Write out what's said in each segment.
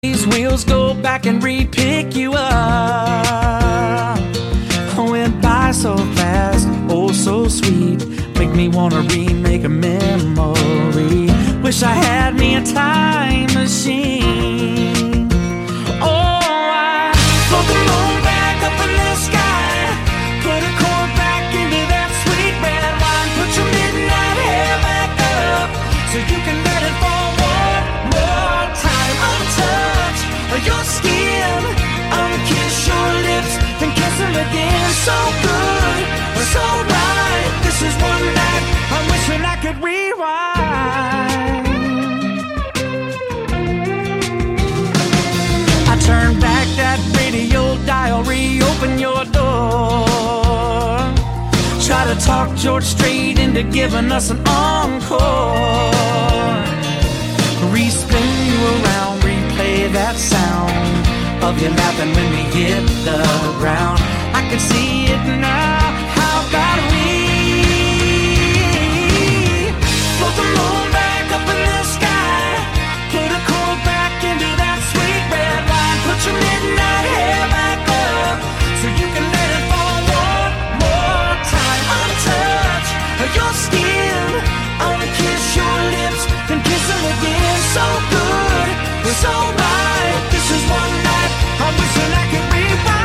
These wheels go back and re-pick you up. Went by so fast, oh so sweet. Make me wanna remake a memory. Wish I had me a time machine. Oh, I float the moon back up in the sky. Put a cord back into that sweet red wine. Put your midnight hair back up so you can let it fall one more time. Untouch your skin, unkiss your lips, then kiss them again. So good, so right. This is one night I'm wishing I could rewind. I turn back that radio dial, reopen your door. Try to talk George Strait into giving us an encore. Respin you around, replay that sound of you laughing when we hit the ground. I can see it now. How about we float the moon back up in the sky? Put a cord back into that sweet red wine. Put your midnight hair back up so you can let it fall one more time. Untouch your skin, unkiss your lips, then kiss them again. So good, so right. This is one night I'm wishing I could rewind.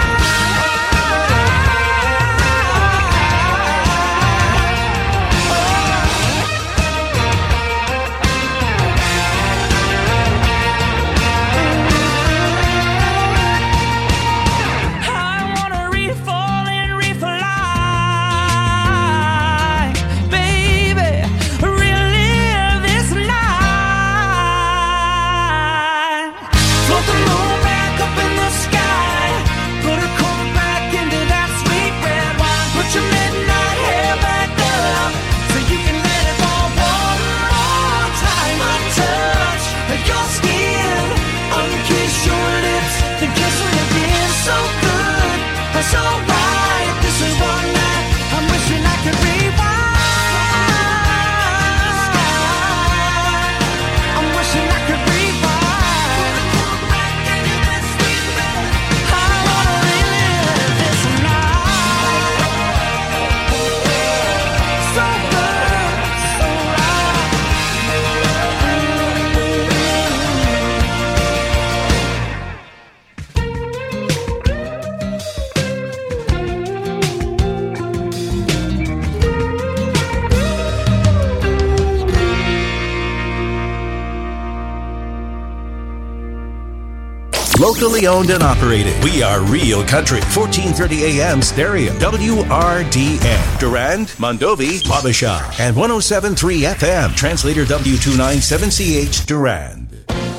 Locally owned and operated. We are Real Country. 1430 AM stereo. WRDN. Durand, Mondovi, Wabasha. And 107.3 FM. Translator W297CH Durand.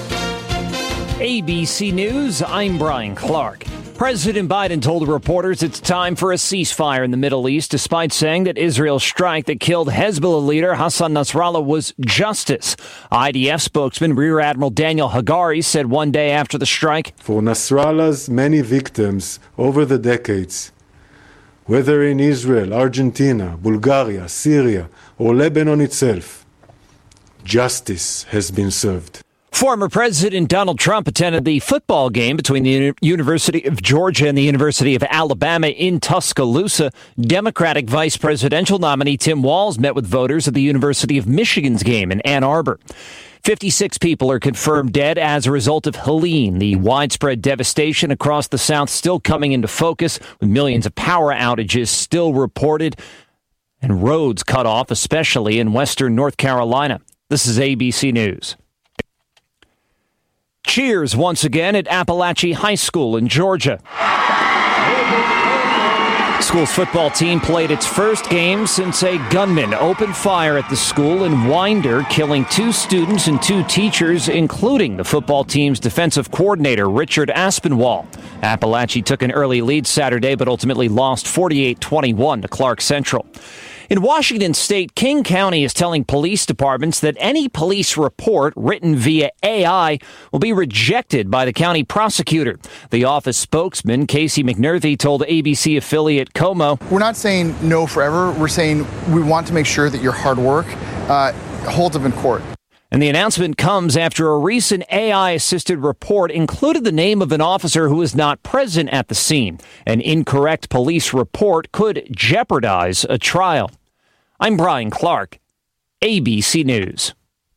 ABC News, I'm Brian Clark. President Biden told reporters it's time for a ceasefire in the Middle East, despite saying that Israel's strike that killed Hezbollah leader Hassan Nasrallah was justice. IDF spokesman Rear Admiral Daniel Hagari said one day after the strike, for Nasrallah's many victims over the decades, whether in Israel, Argentina, Bulgaria, Syria, or Lebanon itself, justice has been served. Former President Donald Trump attended the football game between the University of Georgia and the University of Alabama in Tuscaloosa. Democratic vice presidential nominee Tim Walz met with voters at the University of Michigan's game in Ann Arbor. 56 people are confirmed dead as a result of Helene, the widespread devastation across the South still coming into focus, with millions of power outages still reported and roads cut off, especially in western North Carolina. This is ABC News. Cheers once again at Appalachia High School in Georgia. School's football team played its first game since a gunman opened fire at the school in Winder, killing 2 students and 2 teachers, including the football team's defensive coordinator, Richard Aspinwall. Appalachia took an early lead Saturday, but ultimately lost 48-21 to Clark Central. In Washington state, King County is telling police departments that any police report written via AI will be rejected by the county prosecutor. The office spokesman, Casey McNerthy, told ABC affiliate Como, "We're not saying no forever. We're saying we want to make sure that your hard work holds up in court." And the announcement comes after a recent AI-assisted report included the name of an officer who was not present at the scene. An incorrect police report could jeopardize a trial. I'm Brian Clark, ABC News.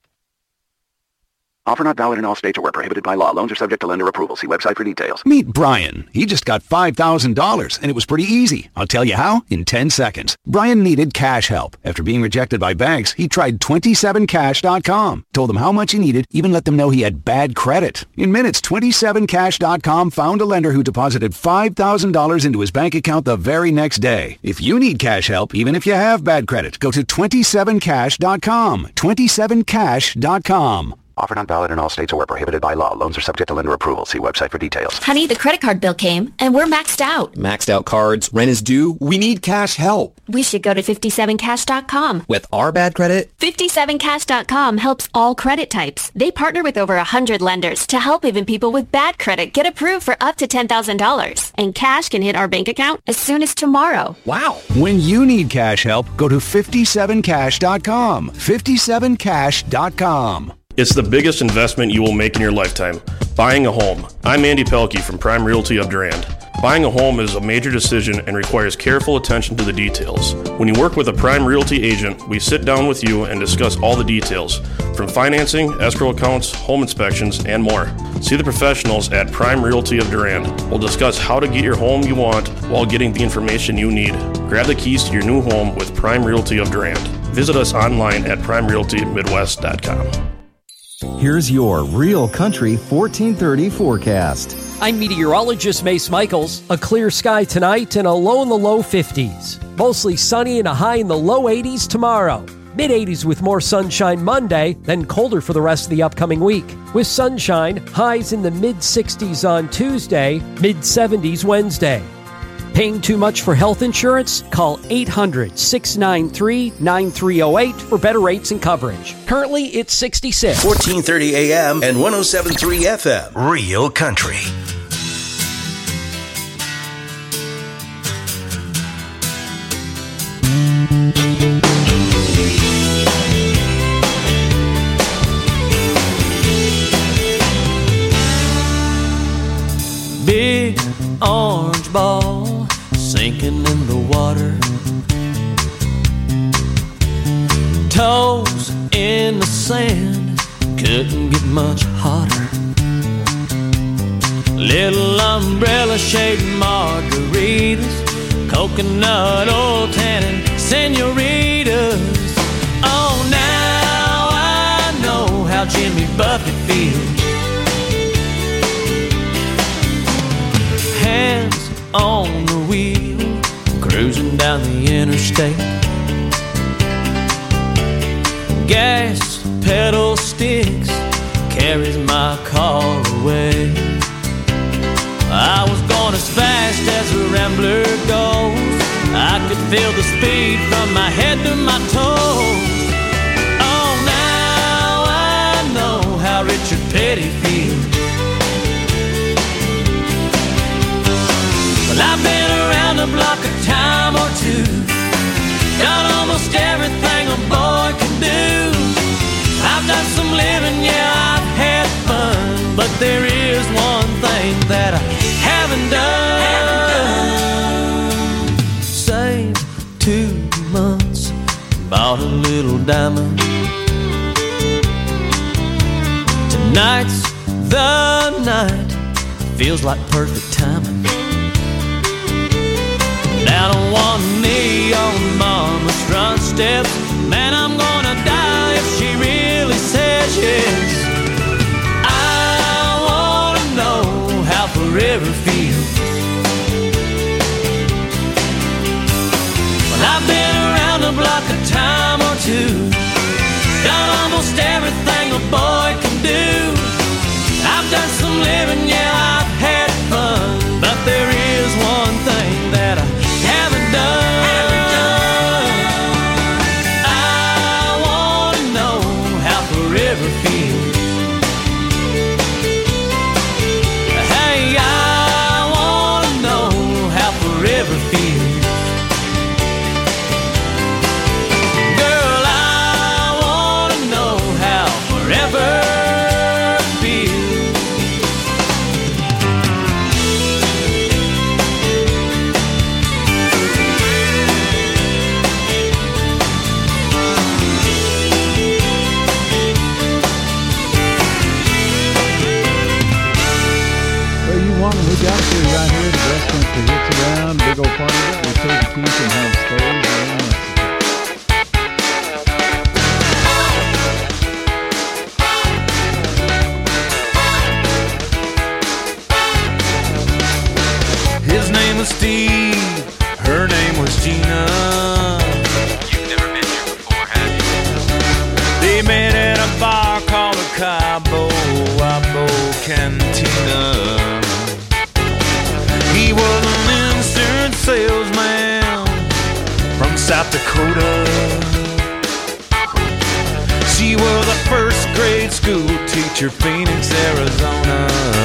Offer not valid in all states or where prohibited by law. Loans are subject to lender approval. See website for details. Meet Brian. He just got $5,000, and it was pretty easy. I'll tell you how in 10 seconds. Brian needed cash help. After being rejected by banks, he tried 27cash.com. Told them how much he needed, even let them know he had bad credit. In minutes, 27cash.com found a lender who deposited $5,000 into his bank account the very next day. If you need cash help, even if you have bad credit, go to 27cash.com. 27cash.com. Offer not valid in all states or where prohibited by law. Loans are subject to lender approval. See website for details. Honey, the credit card bill came, and we're maxed out. Maxed out cards, rent is due. We need cash help. We should go to 57cash.com. With our bad credit? 57cash.com helps all credit types. They partner with over 100 lenders to help even people with bad credit get approved for up to $10,000. And cash can hit our bank account as soon as tomorrow. Wow. When you need cash help, go to 57cash.com. 57cash.com. It's the biggest investment you will make in your lifetime, buying a home. I'm Andy Pelkey from Prime Realty of Durand. Buying a home is a major decision and requires careful attention to the details. When you work with a Prime Realty agent, we sit down with you and discuss all the details, from financing, escrow accounts, home inspections, and more. See the professionals at Prime Realty of Durand. We'll discuss how to get your home you want while getting the information you need. Grab the keys to your new home with Prime Realty of Durand. Visit us online at primerealtymidwest.com. Here's your Real Country 1430 forecast. I'm meteorologist Mace Michaels. A clear sky tonight and a low in the low 50s. Mostly sunny and a high in the low 80s tomorrow. Mid-80s with more sunshine Monday, then colder for the rest of the upcoming week. With sunshine, highs in the mid-60s on Tuesday, mid-70s Wednesday. Paying too much for health insurance? Call 800-693-9308 for better rates and coverage. Currently, it's 66. 1430 AM and 107.3 FM. Real Country. Big orange ball sinking in the water, toes in the sand, couldn't get much hotter. Little umbrella shade margaritas, coconut oil tannin senoritas. Oh, now I know how Jimmy Buffett feels. Hands on the wheel, cruising down the interstate. Gas pedal sticks, carries my car away. I was going as fast as a rambler goes. I could feel the speed from my head to my toes. Oh, now I know how Richard Petty feels. Well, I've been around the block a time or two, done almost everything a boy can do. I've done some living, yeah, I've had fun, but there is one thing that I haven't done. Saved 2 months, bought a little diamond. Tonight's the night, feels like perfect timing. Down on one knee on mama's front steps, man, I'm gonna die if she really says yes. I wanna know how forever feels. Well, I've been around the block a time or two, done almost everything a boy can do. I've done some living, yeah, I've had fun, but there is one thing that I haven't done. I wanna know how forever feels. Hey, I wanna know how forever feels. Girl, I wanna know how forever go find it. We'll take the keys and have stores in Mexico. His name was Steve, her name was Gina. You've never been here before, have you? They met at a bar called the Cabo Wabo Cantina. He was an insurance salesman from South Dakota. She was a first grade school teacher, Phoenix, Arizona.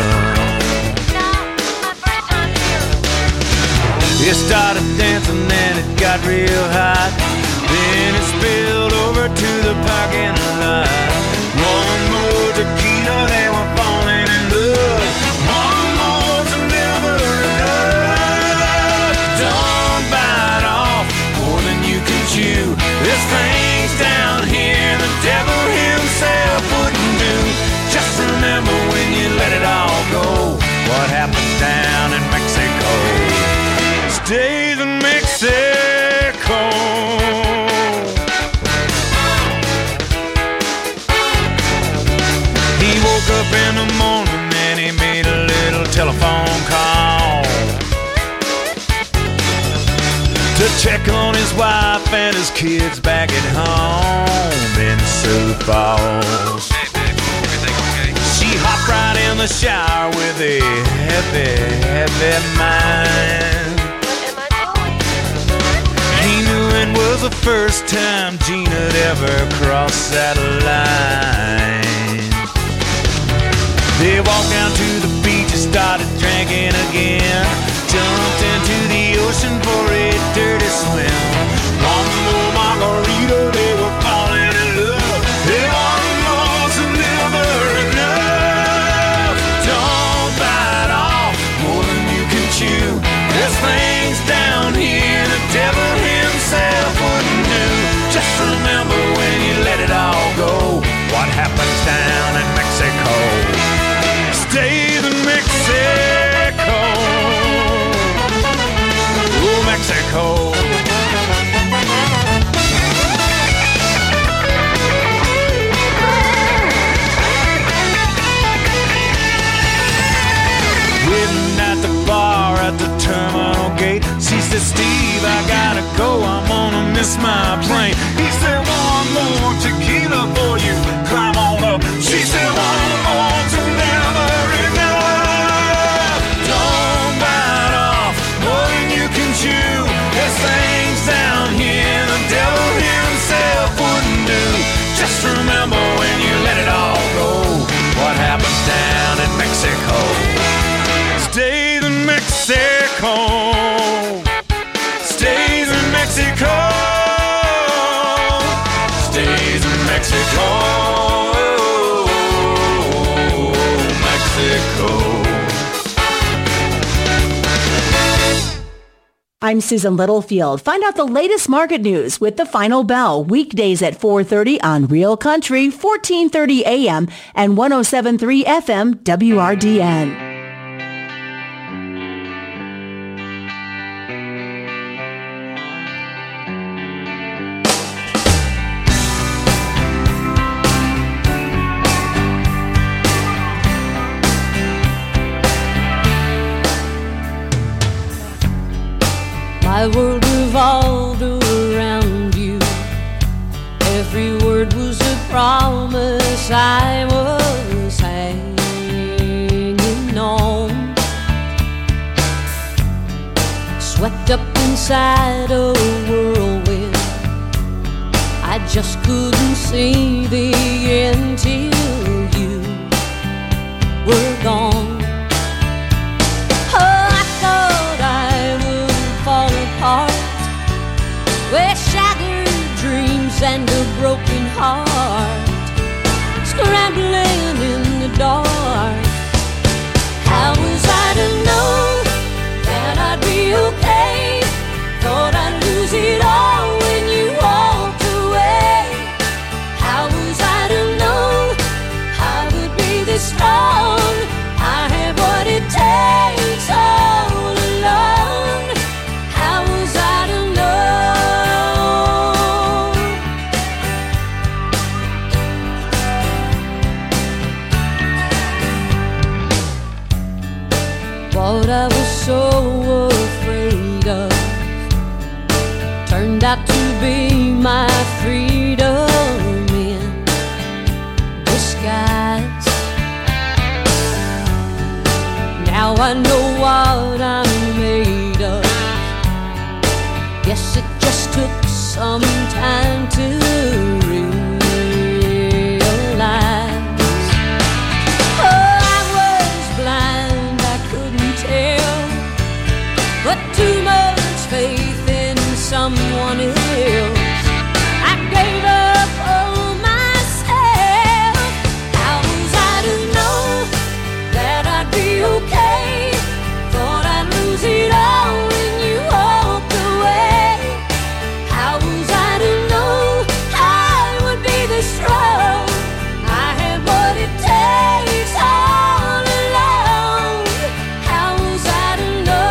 It started dancing and it got real hot. Then it spilled over to the parking lot. One more tequila, they were falling in love. One more's never enough. Don't bite off more than you can chew. This thing's down here the devil himself wouldn't do. Just remember when you let it all go, what happens down in Mexico stays in Mexico. He woke up in the morning and he made a little telephone call to check on his wife and his kids back at home in Sioux Falls. Hey, babe, everything okay? She hopped right in the shower with a heavy, heavy mind. He knew it was the first time Gina'd ever crossed that line. They walked down to the beach and started drinking again. Jumped into the ocean for a dirty swim. One more margarita, they were falling in love. Hey, one more's never enough. Don't bite off more than you can chew. This thing's down here, the devil himself wouldn't do. Just remember when you let it all go, what happens down in Mexico stays in Mexico. Oh, Mexico. Waiting at the bar at the terminal gate, she said, Steve, I gotta go, I'm gonna miss my plane. He said, one more tequila for you, climb on up. She said, one more's never enough. Don't bite off more than you can chew. This thing's down here, the devil himself wouldn't do. Just remember when you let it all go, what happens down in Mexico stays in Mexico. Stays in Mexico. Stays in Mexico. Mexico. I'm Susan Littlefield. Find out the latest market news with The Final Bell, weekdays at 4:30 on Real Country, 1430 AM and 107.3 FM WRDN. My world revolved around you. Every word was a promise I was hanging on. Swept up inside a whirlwind, I just couldn't see the end till you were gone. With shattered dreams and a broken heart, scrambling in the dark. How was I to know that I'd be okay? Thought I'd lose it all when you walked away. How was I to know I would be this strong? I What I was so afraid of turned out to be my freedom in disguise. Now I know what I'm made of. Guess it just took some time to realize. Oh, I was blind, I couldn't tell, but too much faith in someone else. I gave up on myself. How was I to know that I'd be okay? Thought I'd lose it all when you walked away. How was I to know I would be this strong? I had what it takes all along. How was I to know?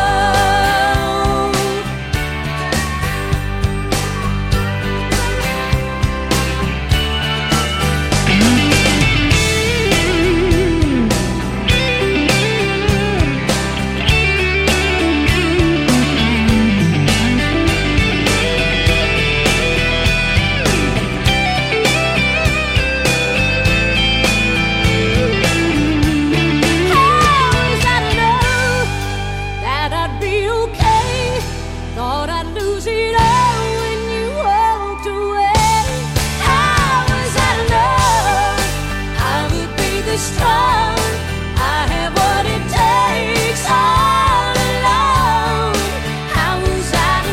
That I'd be okay. Thought I'd lose it all when you walked away. How was I to know I would be this strong? I have what it takes all along. How was I to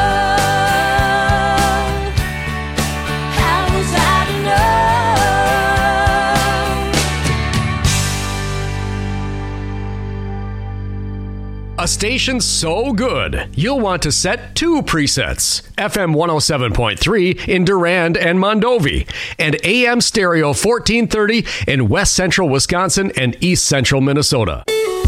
know? How was I to know? A station so good, you'll want to set 2 presets. FM 107.3 in Durand and Mondovi, and AM stereo 1430 in West Central Wisconsin and East Central Minnesota.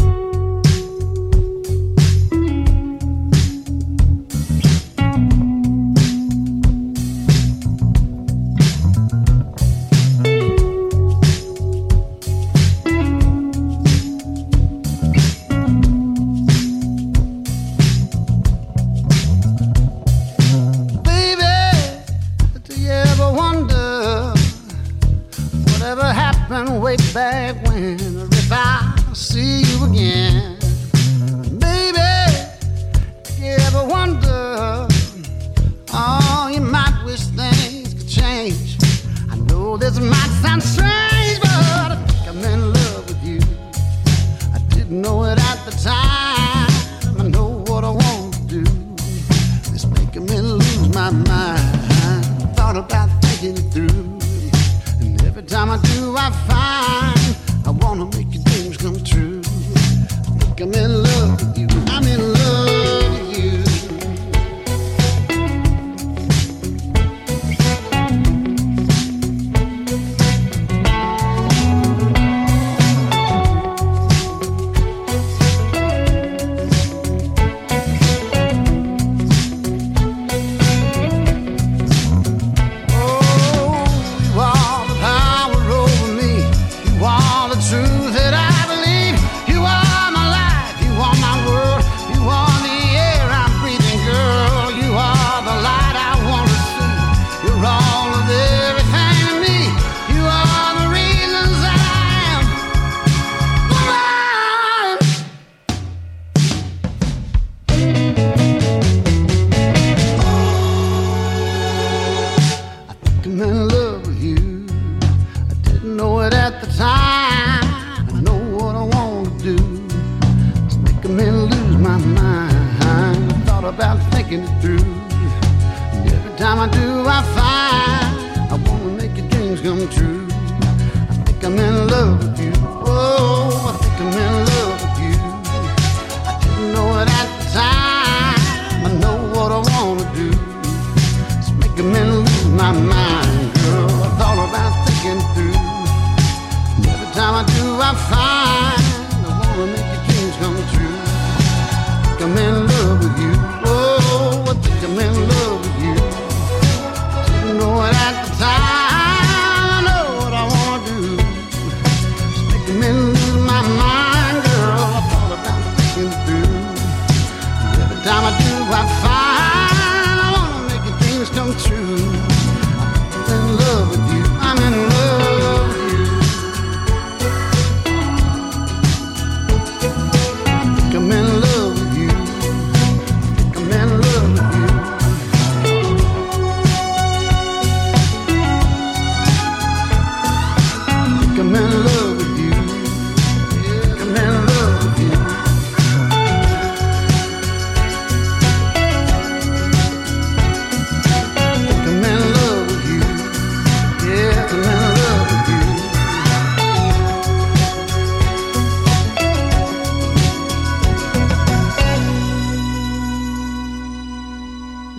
Way back when, or if I see you again, baby, if you ever wonder, oh, you might wish things could change. I know this might sound strange, but I think I'm in love with you. I didn't know it at the time. I know what I want to do. It's making me lose my mind. Thought about thinking it through. Every time I do, I find I wanna make your dreams come true. I think I'm in love with you. I'm in love with you.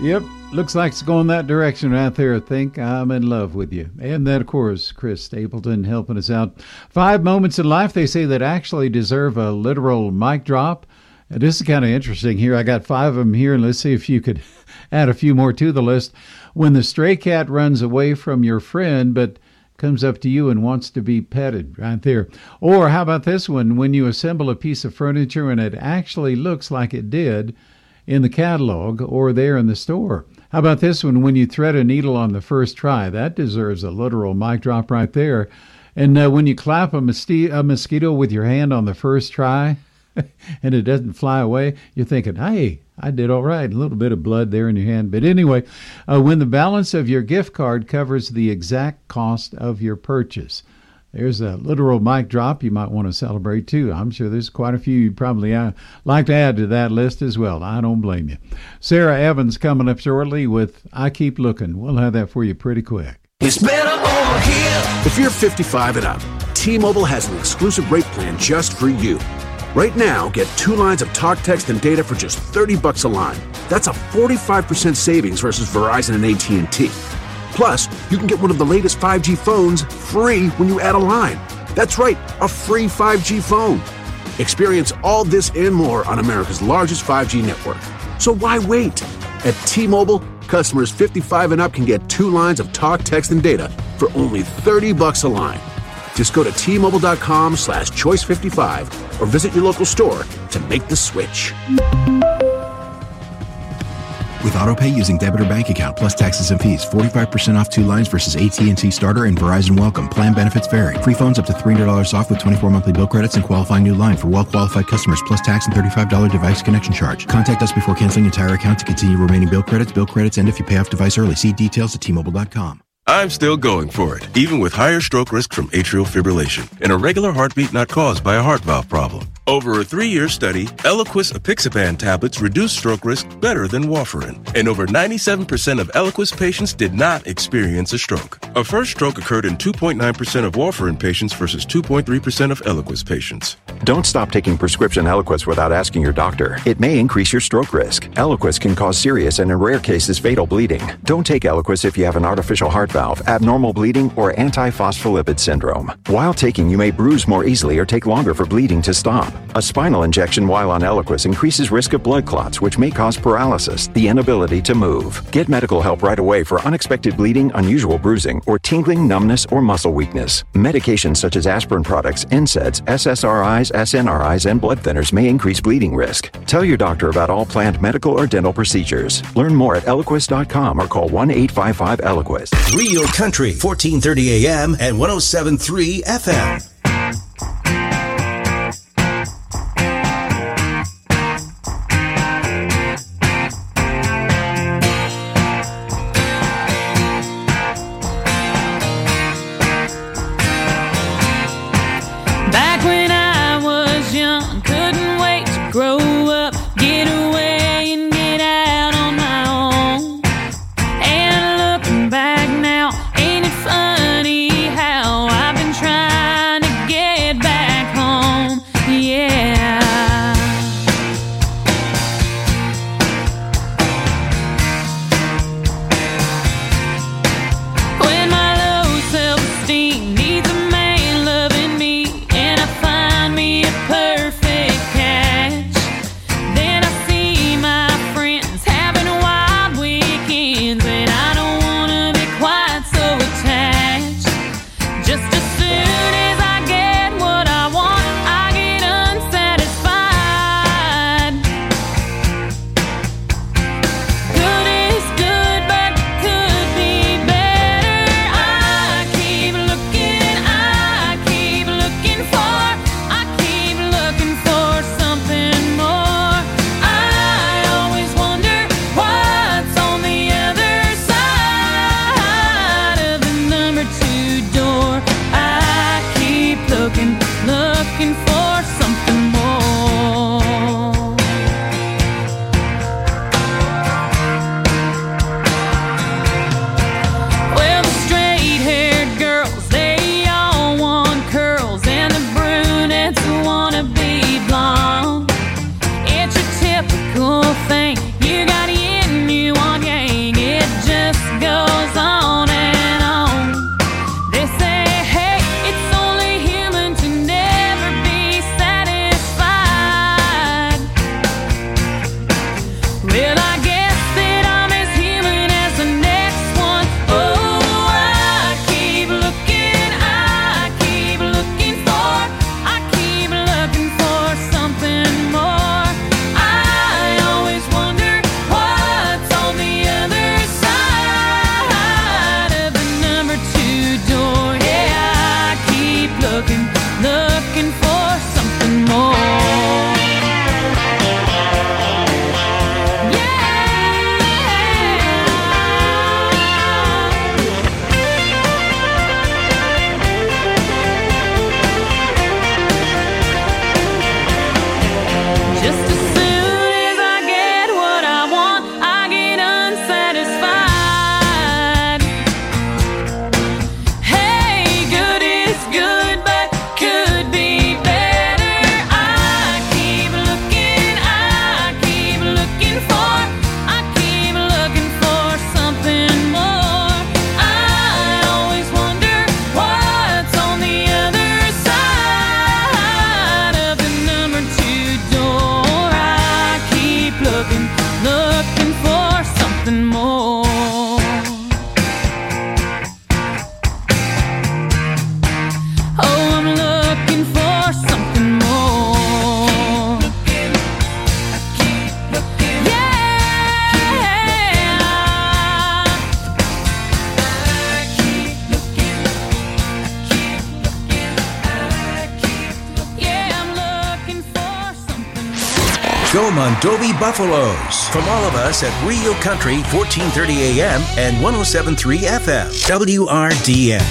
Yep, looks like it's going that direction right there. Think I'm in love with you. And that, of course, Chris Stapleton helping us out. 5 moments in life, they say, that actually deserve a literal mic drop. This is kind of interesting here. I got 5 of them here, and let's see if you could add a few more to the list. When the stray cat runs away from your friend, but comes up to you and wants to be petted, right there. Or how about this one? When you assemble a piece of furniture and it actually looks like it did in the catalog or there in the store. How about this one? When you thread a needle on the first try, that deserves a literal mic drop right there. And when you clap a mosquito with your hand on the first try and it doesn't fly away, you're thinking, hey, I did all right. A little bit of blood there in your hand. But anyway, when the balance of your gift card covers the exact cost of your purchase. There's a literal mic drop you might want to celebrate, too. I'm sure there's quite a few you'd probably like to add to that list as well. I don't blame you. Sarah Evans coming up shortly with I Keep Looking. We'll have that for you pretty quick. It's better over here. If you're 55 and up, T-Mobile has an exclusive rate plan just for you. Right now, get 2 lines of talk, text, and data for just $30 a line. That's a 45% savings versus Verizon and AT&T. Plus, you can get one of the latest 5G phones free when you add a line. That's right, a free 5G phone. Experience all this and more on America's largest 5G network. So why wait? At T-Mobile, customers 55 and up can get 2 lines of talk, text, and data for only $30 a line. Just go to T-Mobile.com/choice55 or visit your local store to make the switch. With AutoPay using debit or bank account plus taxes and fees, 45% off 2 lines versus AT&T Starter and Verizon Welcome. Plan benefits vary. Free phones up to $300 off with 24 monthly bill credits and qualifying new line for well-qualified customers plus tax and $35 device connection charge. Contact us before canceling entire account to continue remaining bill credits and if you pay off device early. See details at T-Mobile.com. I'm still going for it, even with higher stroke risk from atrial fibrillation, an irregular heartbeat not caused by a heart valve problem. Over a 3-year study, Eliquis apixaban tablets reduced stroke risk better than warfarin, and over 97% of Eliquis patients did not experience a stroke. A first stroke occurred in 2.9% of warfarin patients versus 2.3% of Eliquis patients. Don't stop taking prescription Eliquis without asking your doctor. It may increase your stroke risk. Eliquis can cause serious and in rare cases fatal bleeding. Don't take Eliquis if you have an artificial heart valve, abnormal bleeding, or antiphospholipid syndrome. While taking, you may bruise more easily or take longer for bleeding to stop. A spinal injection while on Eliquis increases risk of blood clots, which may cause paralysis, the inability to move. Get medical help right away for unexpected bleeding, unusual bruising, or tingling, numbness, or muscle weakness. Medications such as aspirin products, NSAIDs, SSRIs, SNRIs, and blood thinners may increase bleeding risk. Tell your doctor about all planned medical or dental procedures. Learn more at Eliquis.com or call 1-855-ELIQUIS. Real Country, 1430 AM and 107.3 FM. Back when I was young, couldn't wait to grow up, get away and get out on my own. And looking back now, ain't it funny how I've been trying to get back home? Yeah. When my low self-esteem needs a man loving me, and I find me a perfect catch, Go Mondovi Buffaloes. From all of us at Rio Country, 1430 AM and 107.3 FM. WRDN.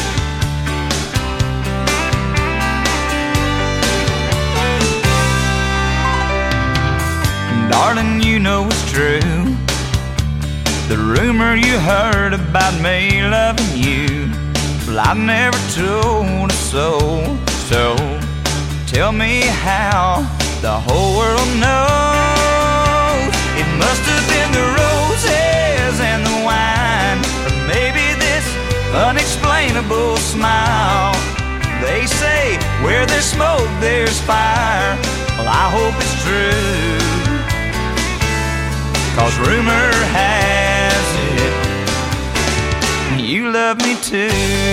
Darling, you know it's true. The rumor you heard about me loving you, well, I never told a soul. So tell me how the whole world knows. It must have been the roses and the wine, or maybe this unexplainable smile. They say where there's smoke there's fire. Well, I hope it's true, 'cause rumor has it you love me too.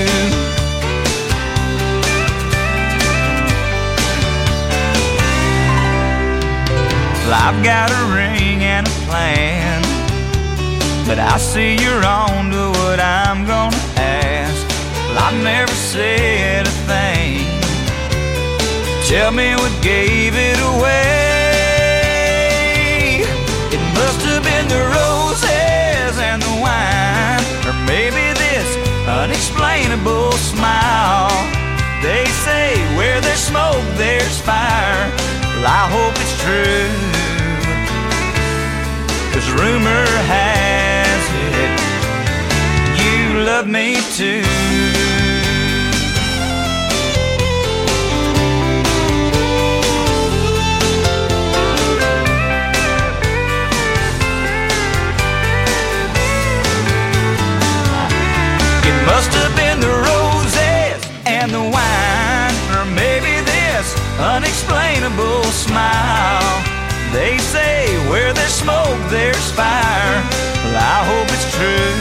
Well, I've got a ring and a plan, but I see you're on to what I'm gonna ask. Well, I've never said a thing. Tell me what gave it away. It must have been the roses and the wine, or maybe this unexplainable smile. They say where there's smoke there's fire. Well, I hope it's true, 'cause rumor has it you love me too. Must have been the roses and the wine, or maybe this unexplainable smile. They say where there's smoke there's fire. Well, I hope it's true,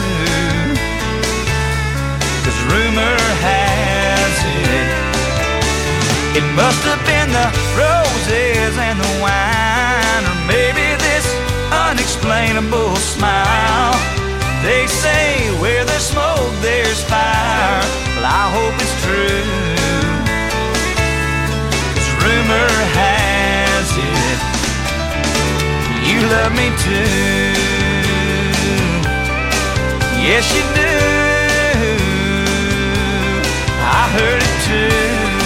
'cause rumor has it it must have been the roses and the wine, or maybe this unexplainable smile. They say where there's smoke there's fire. Well, I hope it's true, 'cause rumor has it you love me too. Yes, you do. I heard it too.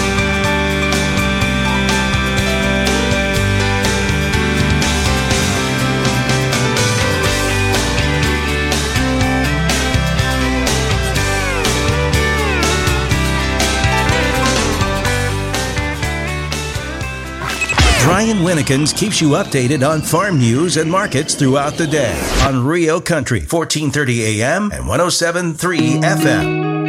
Brian Winnekins keeps you updated on farm news and markets throughout the day on Rio Country, 1430 AM and 107.3 FM.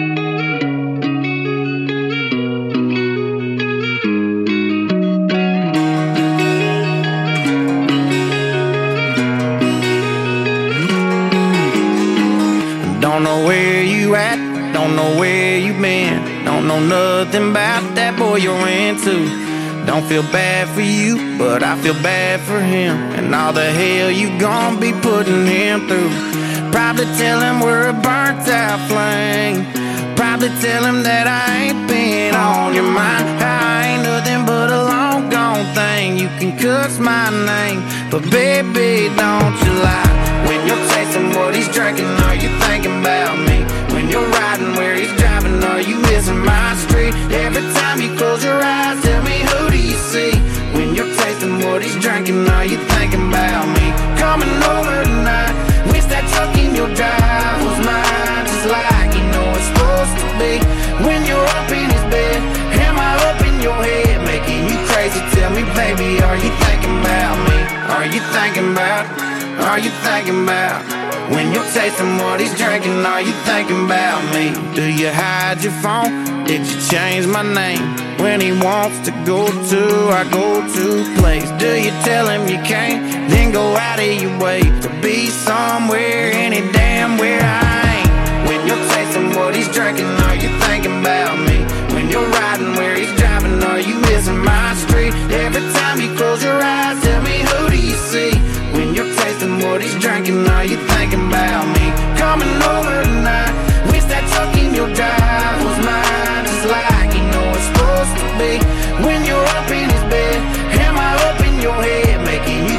Don't know where you at, don't know where you been, don't know nothing about that boy you're into. Don't feel bad for you, but I feel bad for him, and all the hell you gon' be putting him through. Probably tell him we're a burnt out flame. Probably tell him that I ain't been on your mind. I ain't nothing but a long gone thing. You can cuss my name, but baby, don't you lie. When you're tasting what he's drinking, are you thinking about me? When you're riding where he's driving, are you missing my street? Every time you close your eyes, tell me who do you see? When you're tasting what he's drinking, are you thinking about me? Coming over tonight, wish that truck in your drive was mine, just like you know it's supposed to be. When you're up in his bed, am I up in your head, making you crazy? Tell me, baby, are you thinking about me? Are you thinking about? Are you thinking about? When you're tasting what he's drinking, are you thinking about me? Do you hide your phone? Did you change my name? When he wants to go to our go-to place, do you tell him you can't, then go out of your way to be somewhere any damn where I ain't? When you're tasting what he's drinking, are you thinking about me? When you're riding where he's driving, are you missing my street? Every time you close your eyes, tell me who do you see? When you're tasting what he's drinking, are you thinking about me? Coming over tonight, wish that truck in your drive was mine, just like you know it's supposed to be. When you're up in his bed, am I up in your head, making you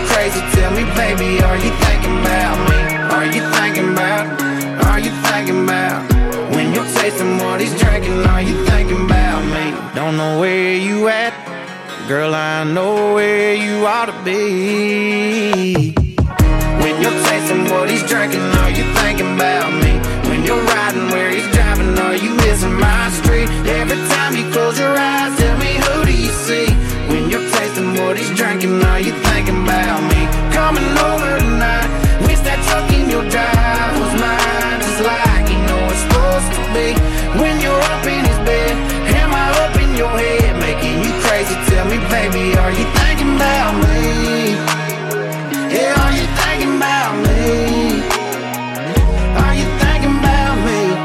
drinking? Are you thinking about me? Don't know where you at, girl, I know where you ought to be. When you're tasting what he's drinking, are you thinking about me? When you're riding where he's driving, are you missing my street? Every time you close your eyes, tell me, who do you see? When you're tasting what he's drinking, are you thinking about me? Coming over tonight, wish that truck in your drive was mine, just like you know it's supposed to be. When you're up in his bed, am I up in your head, making you crazy? Tell me, baby, are you thinking about me? Yeah, are you thinking about me? Are you thinking about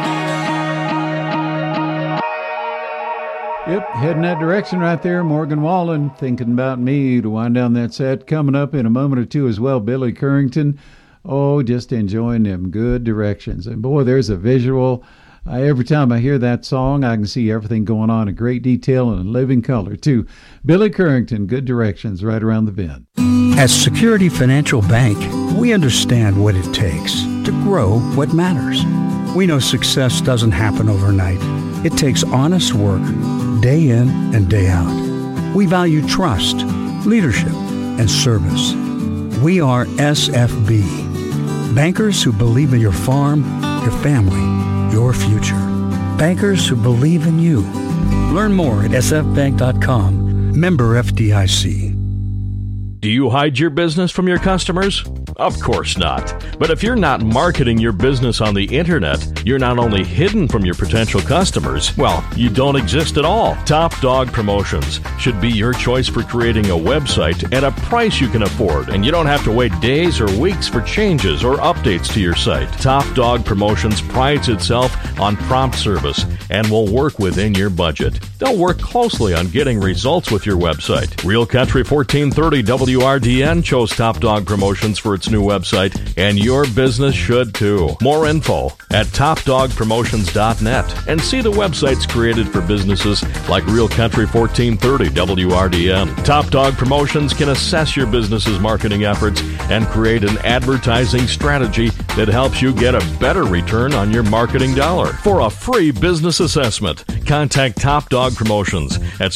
me? Yep, heading that direction right there. Morgan Wallen, Thinking About Me, to wind down that set. Coming up in a moment or two as well, Billy Currington. Oh, just enjoying them good directions. And boy, there's a visual. Every time I hear that song, I can see everything going on in great detail and in living color, too. Billy Currington, Good Directions, right around the bend. At Security Financial Bank, we understand what it takes to grow what matters. We know success doesn't happen overnight. It takes honest work, day in and day out. We value trust, leadership, and service. We are SFB, bankers who believe in your farm, your family, your future. Bankers who believe in you. Learn more at sfbank.com. Member FDIC. Do you hide your business from your customers? Of course not. But if you're not marketing your business on the internet, you're not only hidden from your potential customers, well, you don't exist at all. Top Dog Promotions should be your choice for creating a website at a price you can afford, and you don't have to wait days or weeks for changes or updates to your site. Top Dog Promotions prides itself on prompt service and will work within your budget. They'll work closely on getting results with your website. Real Country 1430 WRDN chose Top Dog Promotions for its new website, and your business should too. More info at topdogpromotions.net, and see the websites created for businesses like Real Country 1430 WRDN. Top Dog Promotions can assess your business's marketing efforts and create an advertising strategy that helps you get a better return on your marketing dollar. For a free business assessment, contact Top Dog Promotions at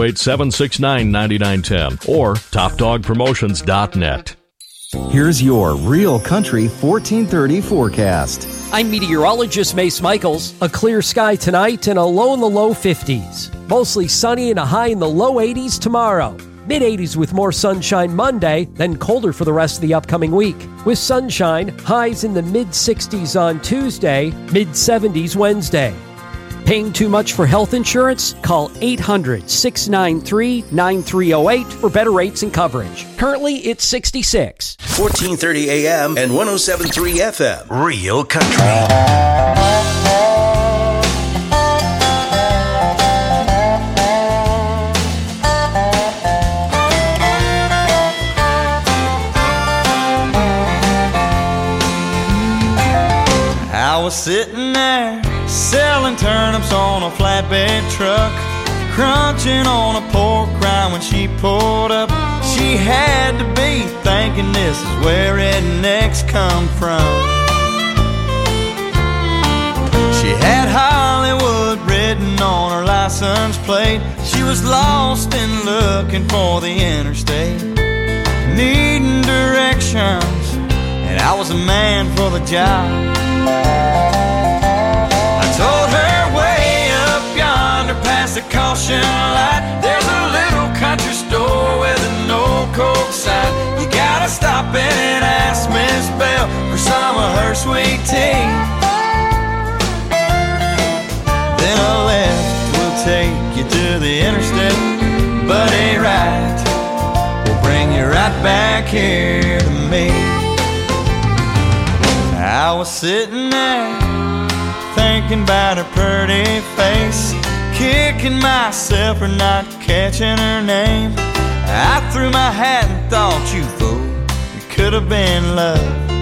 608-769-9910 or topdogpromotions.net. Here's your Real Country 1430 forecast. I'm meteorologist Mace Michaels. A clear sky tonight and a low in the low 50s. Mostly sunny and a high in the low 80s tomorrow. Mid-80s with more sunshine Monday, then colder for the rest of the upcoming week. With sunshine, highs in the mid-60s on Tuesday, mid-70s Wednesday. Paying too much for health insurance? Call 800-693-9308 for better rates and coverage. Currently, it's 66. 1430 AM and 107.3 FM. Real Country. I was sitting there selling turnips on a flatbed truck, crunching on a pork rind when she pulled up. She had to be thinking this is where rednecks come from. She had Hollywood written on her license plate. She was lost and looking for the interstate, needing directions, and I was a man for the job. I told her way up yonder past the caution light, there's a little country store with an old Coke sign. You gotta stop in and ask Miss Bell for some of her sweet tea. Then a left will take you to the interstate, but a right will bring you right back here to me. I was sitting there thinking about her pretty face, kicking myself for not catching her name. I threw my hat and thought, you fool, it could have been love.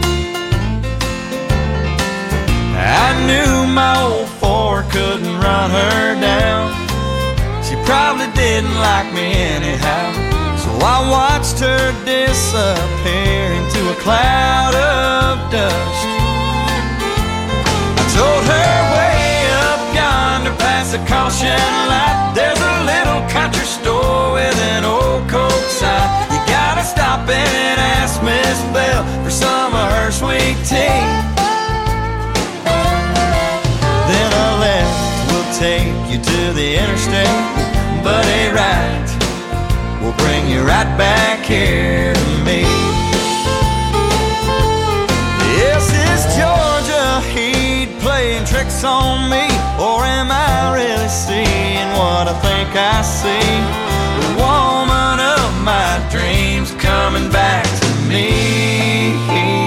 I knew my old Ford couldn't run her down. She probably didn't like me anyhow, so I watched her disappear into a cloud of dust. I told her way up yonder past past the caution light, there's a little country store with an old Coke sign. You gotta stop and ask Miss Bell for some of her sweet tea. Then a left will take you to the interstate, but a right will bring you right back here to me. Yes, is Georgia Heat playing tricks on me, or am I really seeing what I think I see? The woman of my dreams coming back to me.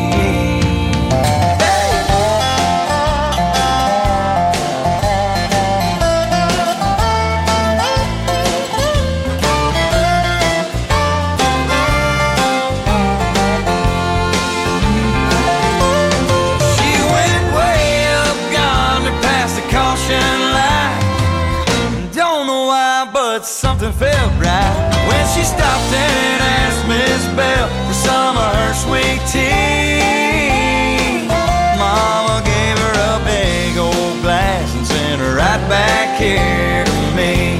Something felt right when she stopped and asked Miss Bell for some of her sweet tea. Mama gave her a big old glass and sent her right back here to me.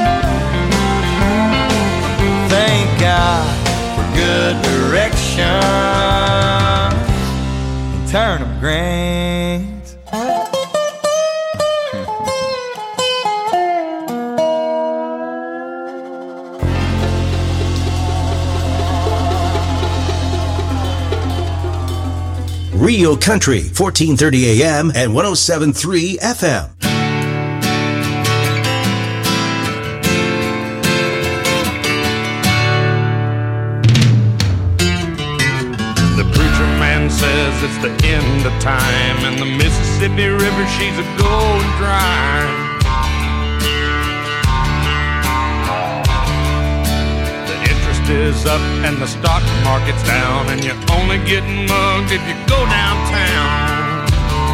Thank God for good direction and turnip greens. Rio Country, 1430 AM and 107.3 FM. The preacher man says it's the end of time, and the Mississippi River, she's a going dry. Is up and the stock market's down, and you're only getting mugged if you go downtown.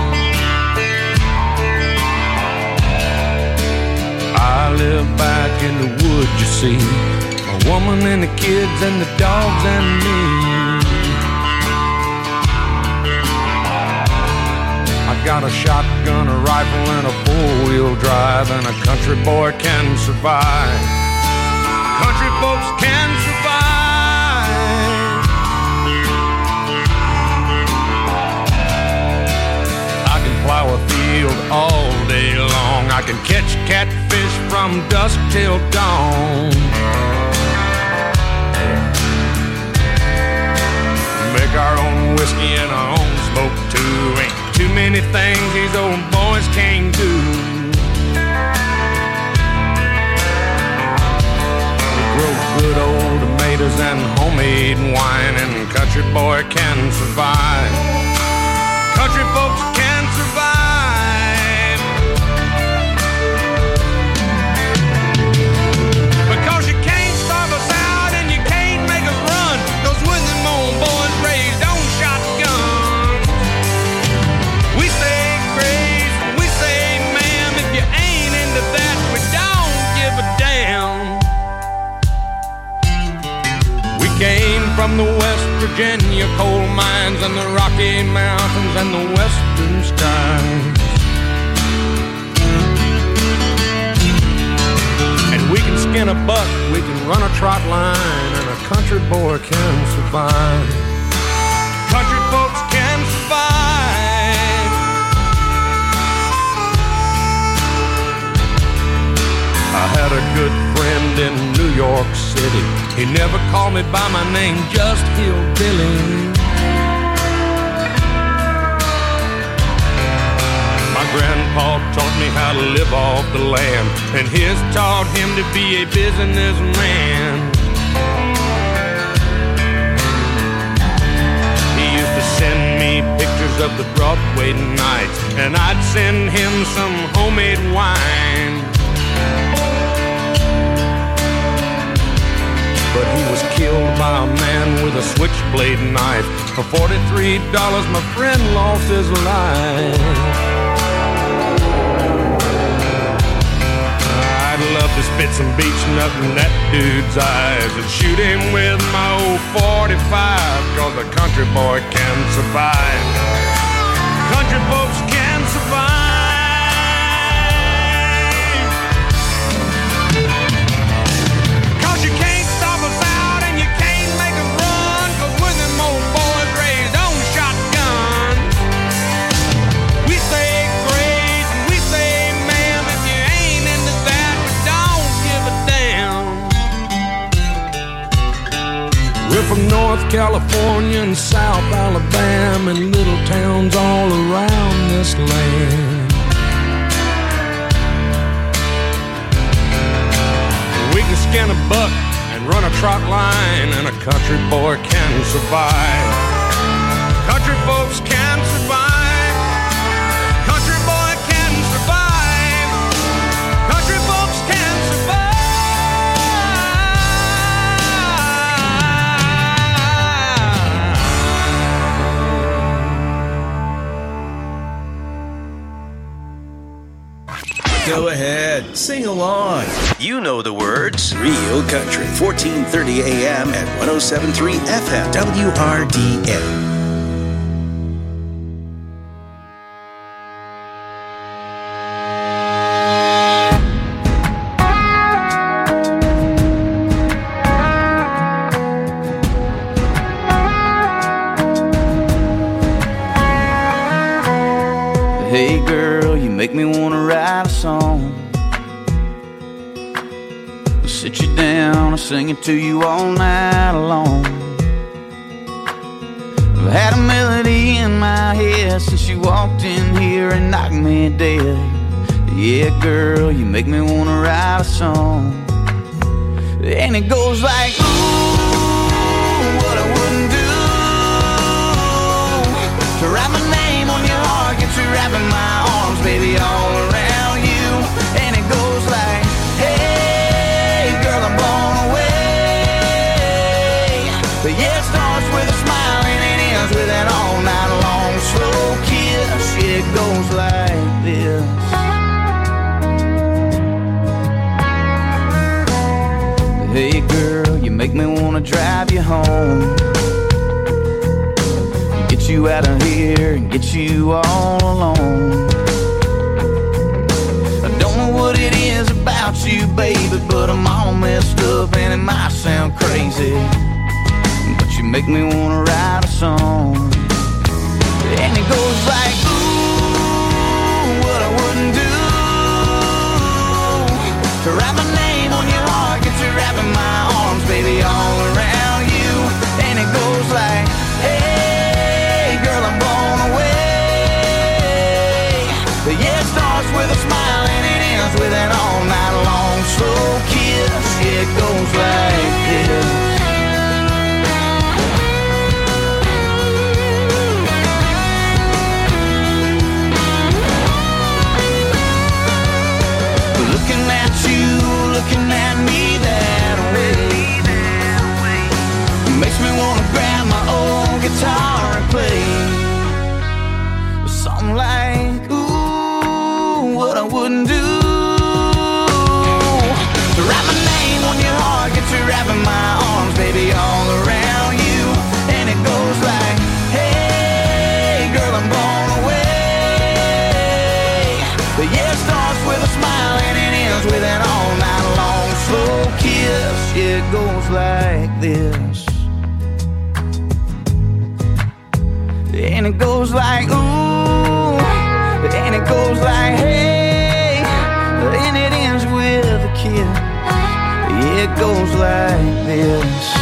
I live back in the woods, you see, a woman and the kids and the dogs and me. I got a shotgun, a rifle, and a four-wheel drive, and a country boy can survive. Country folks can survive. I can plow a field all day long. I can catch catfish from dusk till dawn. Make our own whiskey and our own smoke too. Ain't too many things these old boys can't do. Good old tomatoes and homemade wine, and country boy can survive. Country folks can survive. Because you can't starve us out and you can't make us run. Those with them old boys raised on shotguns. We say grace, we say ma'am. If you ain't into that, we don't give a damn. Came from the West Virginia coal mines and the Rocky Mountains and the western skies. And we can skin a buck, we can run a trot line, and a country boy can survive. Country folks can survive. I had a good friend in New York City. He never called me by my name, just Hillbilly. My grandpa taught me how to live off the land, and his taught him to be a businessman. He used to send me pictures of the Broadway nights, and I'd send him some homemade wine. But he was killed by a man with a switchblade knife. For $43, my friend lost his life. I'd love to spit some beach nut in that dude's eyes and shoot him with my old 45, cause a country boy can survive. Country folks can survive. We're from North California and South Alabama and little towns all around this land. We can skin a buck and run a trot line, and a country boy can survive. Country folks can survive. Country boy can survive. Country folks can survive. Go ahead, sing along. You know the words. Real Country, 1430 AM at 107.3 FM, WRDN. Hey girl, you make me wanna write a song. I'll sit you down and sing it to you all night long. I've had a melody in my head since you walked in here and knocked me dead. Yeah, girl, you make me wanna write a song. And it goes like, ooh, what I wouldn't do to write my name on your heart, get you wrapping my arms, baby, all around you. And it goes like, hey, girl, I'm blown away. But yeah, it starts with a smile and it ends with an all night long slow kiss. Yeah, it goes like this. Hey girl, you make me wanna drive you home, get you out of here and get you all alone. I don't know what it is about you, baby, but I'm all messed up and it might sound crazy, but you make me wanna write a song. And it goes like, ooh, what I wouldn't do to write my name on your heart, get you wrapping my arms, baby, all around you. And it goes like, hey, girl, I'm blown away. But yeah, it starts with a smile and it ends with an all night long slow kiss. Yeah, it goes like this. Looking at you, looking at me that way, makes me wanna grab my old guitar and play something like, ooh, what I wouldn't do to write my name on your heart, get you wrapping my arms, baby, all around you. And it goes like, hey, girl, I'm blown away. But yeah, it starts with a smile and it ends with an all night long slow kiss. Yeah, it goes like this. And it goes like, ooh, and it goes like, hey, and it ends with a kiss. Yeah, it goes like this.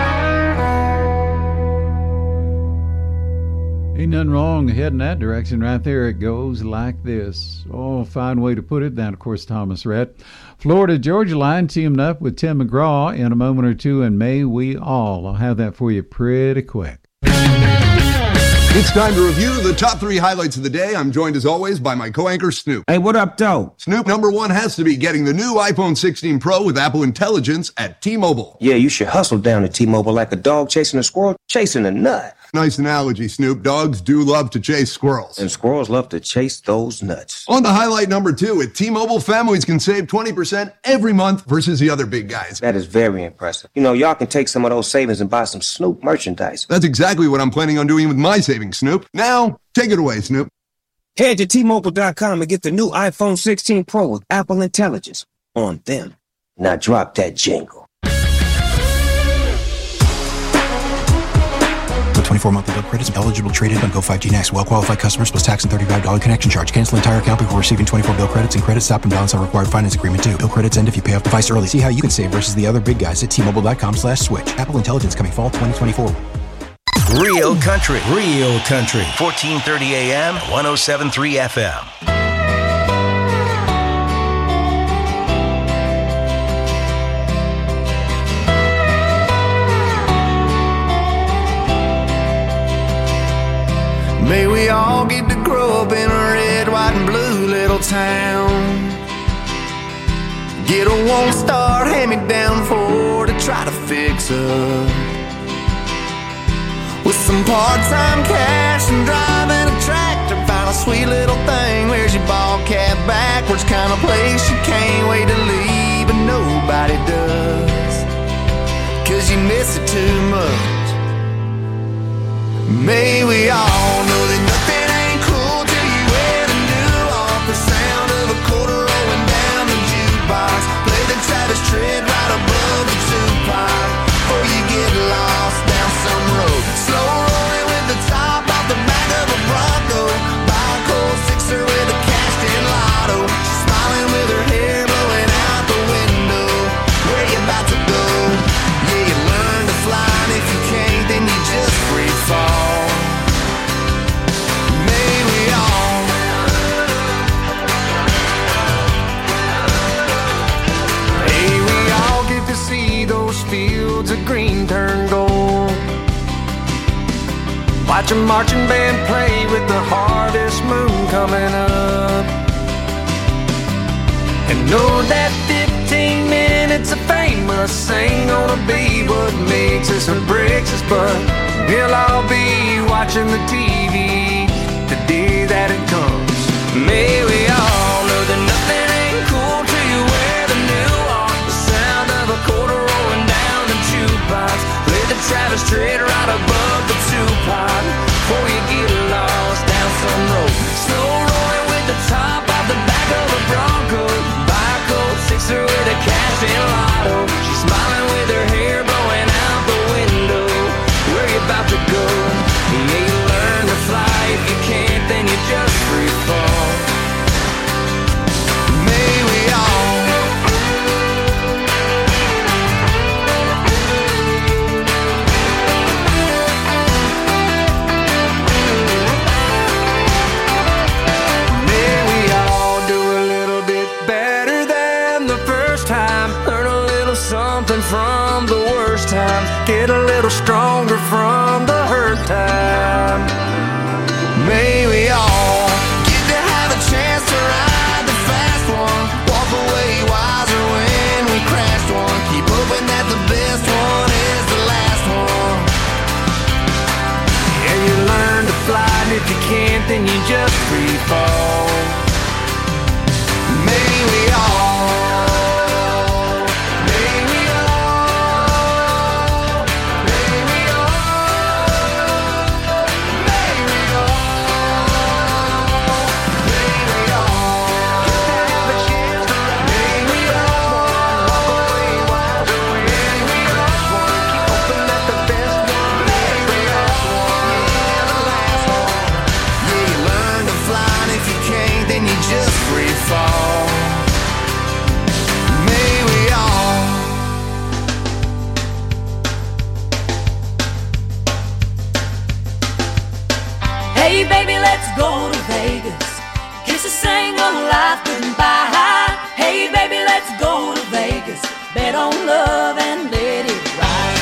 Ain't nothing wrong heading that direction right there. It goes like this. Oh, fine way to put it. Then, of course, Thomas Rhett. Florida-Georgia line teaming up with Tim McGraw in a moment or two, and may we all. I'll have that for you pretty quick. It's time to review the top 3 highlights of the day. I'm joined as always by my co-anchor Snoop. Hey, what up, though? Snoop, number 1 has to be getting the new iPhone 16 Pro with Apple Intelligence at T-Mobile. Yeah, you should hustle down to T-Mobile like a dog chasing a squirrel, chasing a nut. Nice analogy, Snoop. Dogs do love to chase squirrels. And squirrels love to chase those nuts. On to highlight number 2, at T-Mobile, families can save 20% every month versus the other big guys. That is very impressive. You know, y'all can take some of those savings and buy some Snoop merchandise. That's exactly what I'm planning on doing with my savings, Snoop. Now, take it away, Snoop. Head to T-Mobile.com and get the new iPhone 16 Pro with Apple Intelligence on them. Now drop that jingle. For 24 monthly bill credits. Eligible trade-in on Go 5G Next. Well-qualified customers plus tax and $35 connection charge. Cancel entire account before receiving 24 bill credits, and credit stop and balance on required finance agreement too. Bill credits end if you pay off device early. See how you can save versus the other big guys at T-Mobile.com/switch. Apple Intelligence coming fall 2024. Real country. 1430 AM, 107.3 FM. May we all get to grow up in a red, white, and blue little town. Get a one-star hand-me-down Ford to try to fix up. With some part-time cash and driving a tractor, find a sweet little thing. Wears your ball cap backwards, kind of place you can't wait to leave, but nobody does, 'cause you miss it too much. May we all know that nothing ain't cool till you ever knew off the sound of a quarter rolling down the jukebox. Play the Travis Tritt right above the Tupac, before you get lost down some road. Slow rolling with the top off the back of a Bronco. Buy a cold sixer with a cashed-in lotto. She's smiling with her hair blowing out the window. Where you about to go? Yeah, you learn to fly, and if you can't, then you just free fall. May we all get to see those fields of green turn gold. Watch a marching band play with the harvest moon coming up, and know that 15 minutes of famous ain't gonna be what makes us or breaks us, but we'll all be watching the TV the day that it comes. May we all know that nothing ain't cool till you wear the new on. The sound of a quarter rolling down the jukebox. Play the Travis Tritt right above the Tupac, before you get lost down some road. Slow rolling with the top off the back of a Bronco. Buy a cold sixer with a cash-in lotto. She's smiling with her hair blowing out the window. Where you about to go? Yeah, you learn to fly. If you can't, then you just free fall. May we all do a little bit better than the first time. Learn a little something from the worst times. Get a little stronger from the hurt time. May we all get to have a chance to ride the fast one. Walk away wiser when we crashed one. Keep hoping that the best one is the last one. Yeah, you learn to fly, and if you can't, then you just free fall. May we all, may we all, may we all, may we all, may we all have a chance to ride. May we all walk away wiser when we crash one. Keep hoping that the best one is the last one. Yeah, the last one. Yeah, you learn to fly, and if you can't, then you just free fall. May we all. Hey baby, let's go to Vegas. Kiss a single life goodbye. Hey baby, let's go to Vegas. Bet on love and let it ride.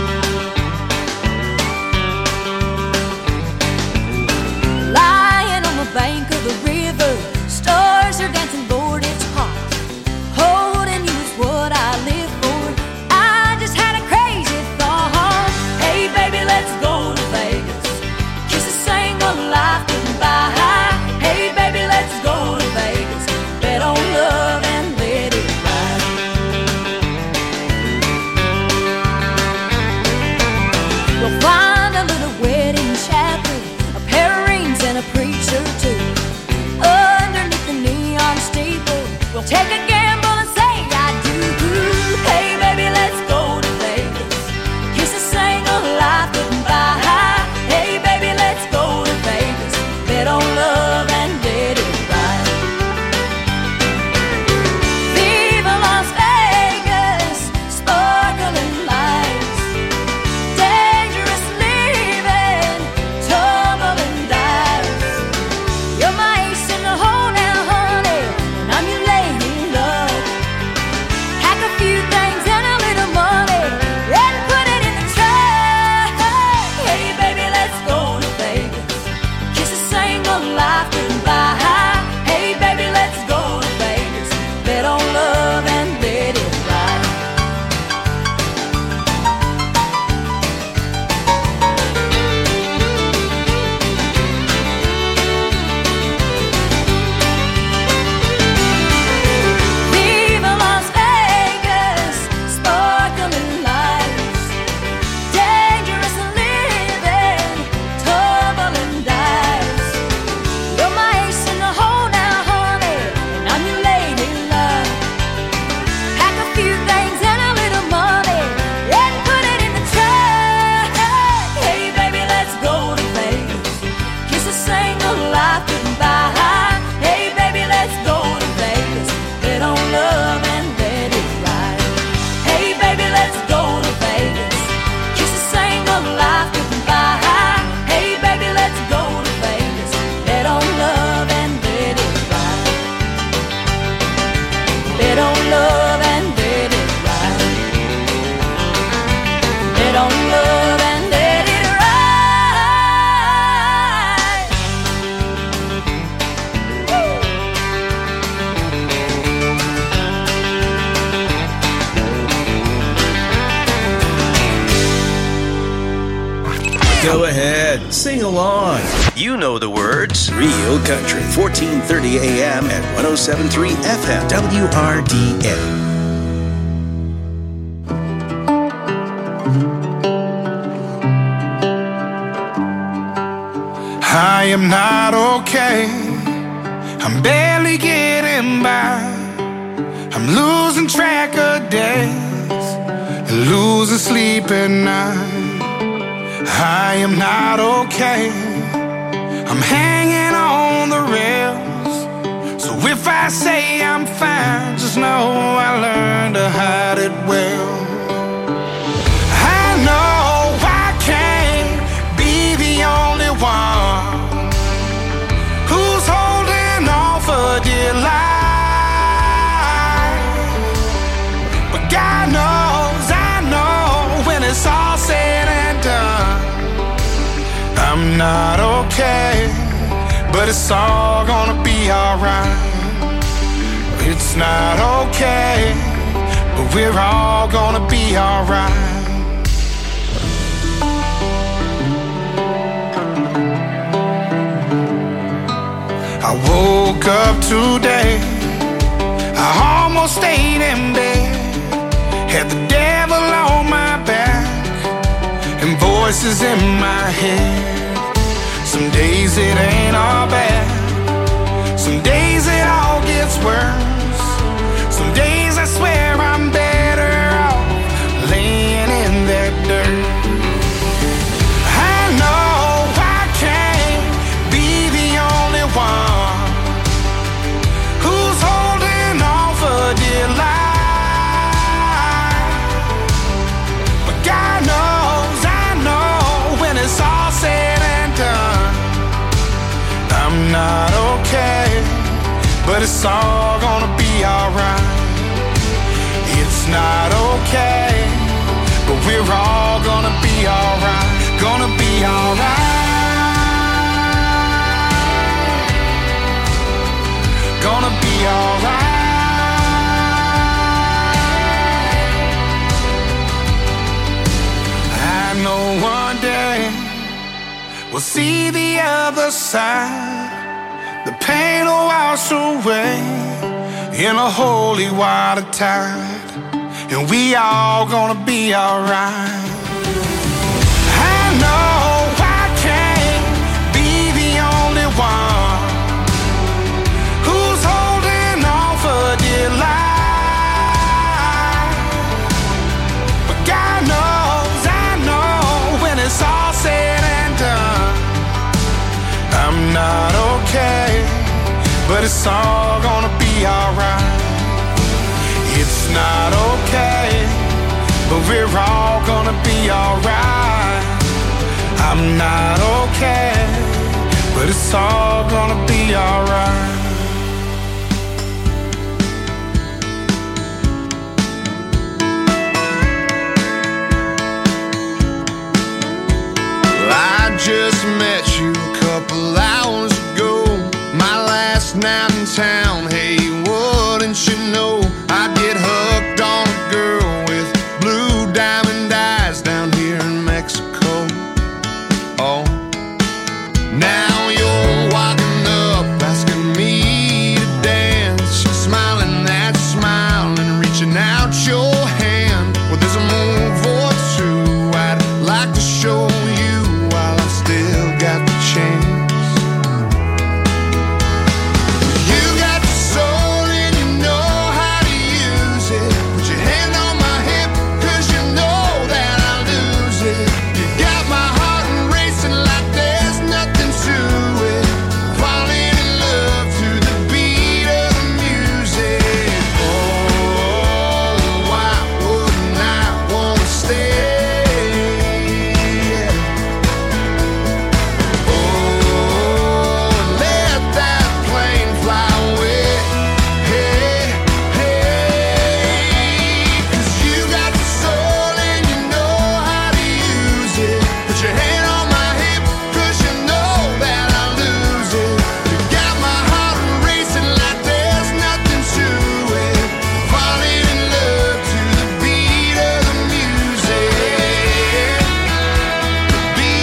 Lying on the bank of the river, stars are dancing, Lord, it's hot. Holding you is what I live for. I just had a crazy thought. Hey baby, let's go to Vegas. Kiss a single life goodbye. Hey baby, let's go to Vegas. Bet on love and let it ride. We'll find a little wedding chapel, a pair of rings and a preacher too. Underneath the neon steeple, we'll take a gamble and say I do. Hey baby, let's go to Vegas. Kiss a single life goodbye. Go ahead, sing along. You know the words. Real Country, 1430 AM and 107.3 FM, WRDN. I am not okay. I'm barely getting by. I'm losing track of days, losing sleep at night. I am not okay. I'm hanging on the rails. So if I say I'm fine, just know I learned to hide it well. I know I can't be the only one who's holding on for dear life. But God knows, I know, when it's all said and done, I'm not okay, but it's all gonna be alright. It's not okay, but we're all gonna be alright. I woke up today, I almost stayed in bed, had the devil on my back and voices in my head. Some days it ain't all bad, some days it all gets worse. Some days I swear I'm better off laying in that dirt. I know I can't be the only one who's holding on for dear life. But God knows, I know, when it's all said and done, I'm not okay, but it's all gonna be alright. It's not okay, but we're all gonna be alright. Gonna be alright. Gonna be alright. I know one day we'll see the other side. The pain will wash away in a holy water tide, and we all gonna be alright. I know I can't be the only one who's holding on for dear life. But God knows, I know, when it's all said and done, I'm not okay, but it's all gonna be alright. It's not okay, but we're all gonna be alright. I'm not okay, but it's all gonna be alright. Well, I just met you a couple hours ago, my last night in town. Hey, wouldn't you know I'd get hooked on a girl with blue diamond eyes down here in Mexico. Oh, now you're walking up asking me to dance, smiling that smile and reaching out your hand. Well, there's a move or two I'd like to show you while I still got the chance. Put your